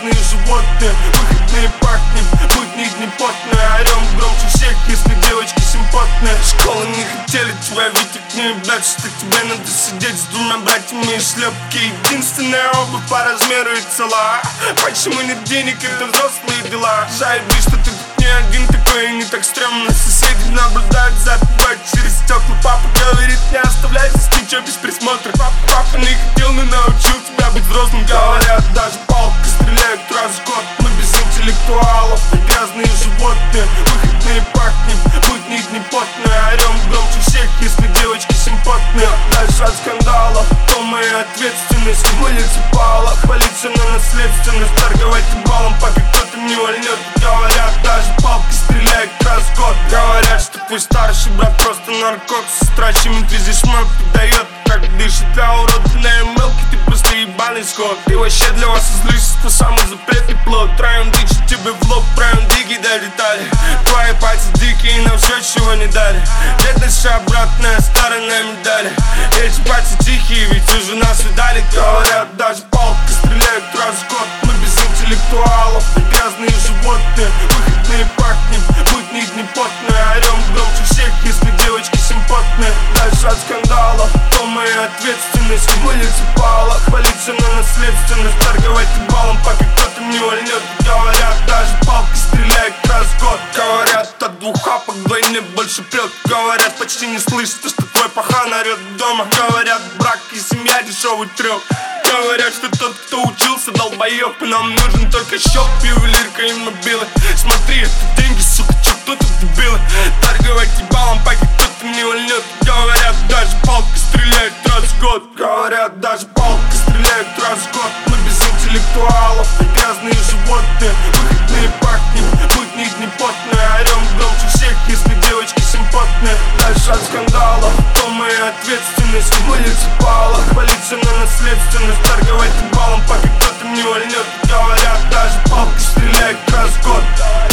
грязные животные. Выходные пахнем, будни дни потные. Орем громче всех, если девочки симпотные. Школы не хотели тебя видеть, не ебать, что тебе надо сидеть с двумя братьями и шлепки. Единственная обувь по размеру и цела. Почему нет денег, это взрослые дела. Заебись, что ты тут не один такой и не так стрёмно. Соседи наблюдают за тобой через стекла. Папа говорит, не оставляй здесь ничего без присмотра. Папа не хотел, но научил тебя быть взрослым. Говорят, даже палкой стреляют раз в год. Мы без интеллектуалов и грязные животные. Выходные пахнем, будни дни потные. Орем громче всех, если девочки симпотные. Дальше от скандалов, то моя ответственность. Муниципалах, полиция на наследственность. Торговать балом, пока кто-то не вольнет. Говорят, даже палкой стреляют раз в год. Говорят, что твой старший брат просто наркот. Сестра щемит везде шмак, подает, как дышит. Для урода на МЛке ты просто ебаный скот. Ты вообще для вас излишество, самый запретный плод. Троем дичь тебе в лоб, правим диги долетали. Твои пальцы дикие, нам все, чего не дали. Бедность обратная сторона медали. Эти пальцы тихие, ведь уже нас видали. Говорят, даже палкой стреляют раз в год. Мы без интеллектуалов и грязные животные. Выходные пахнем, будни дни потные. Орем громче всех, если девочки симпотные. Дальше от скандалов, то моя ответственность. В муниципалах, полиция на наследственность. Торговать балом, пока кто-то не вольнет. Говорят, даже палкой стреляют раз в год. Говорят, от двух хапок вдвойне больше прет. Говорят, почти не слышно, что твой пахан орет дома. Говорят, брак и семья дешевый трёх. Говорят, что тот, кто учился, долбоёб. И нам нужен только счёт, ювелирка и мобилы. Смотри, это деньги, сука, чё кто-то дебилы. Торговать ебалом, пока кто-то не вольнет. Говорят, даже палкой стреляют раз в год. Говорят, даже палкой стреляют раз в год. Мы без интеллектуалов и грязные животные. Выходные пахнем, будни дни потные. Орем громче всех, если девочки симпотные. Дальше от скандалов, то моя ответственность. В муниципалах, полиция на наследственность. Торговать балом, пока кто-то не вольнет. Говорят, даже палкой стреляют раз в год.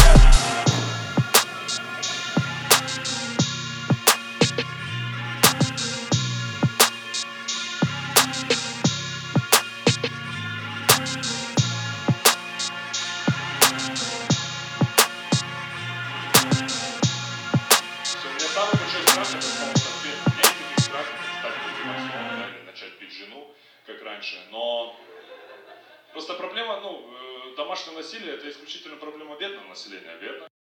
Самый большой страх это самостоятельно. У меня нет таких страхов, как стать предпринимателем или начать бить жену, как раньше. Но просто проблема, домашнее насилие это исключительно проблема бедного населения, верно?